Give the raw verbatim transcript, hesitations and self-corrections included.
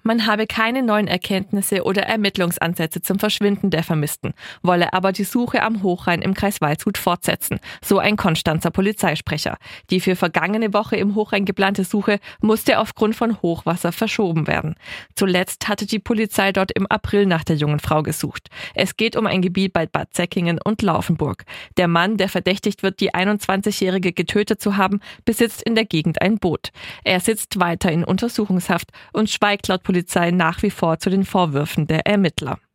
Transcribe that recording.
Man habe keine neuen Erkenntnisse oder Ermittlungsansätze zum Verschwinden der Vermissten, wolle aber die Suche am Hochrhein im Kreis Waldshut fortsetzen, so ein Konstanzer Polizeisprecher. Die für vergangene Woche im Hochrhein geplante Suche musste aufgrund von Hochwasser verschoben werden. Zuletzt hatte die Polizei dort im April nach der jungen Frau gesucht. Es geht um ein Gebiet bei Bad Säckingen und Laufenburg. Der Mann, der verdächtigt wird, die einundzwanzigjährige getötet zu haben, besitzt in der Gegend ein Boot. Er sitzt weiter in Untersuchungshaft und schweigt laut Polizei nach wie vor zu den Vorwürfen der Ermittler.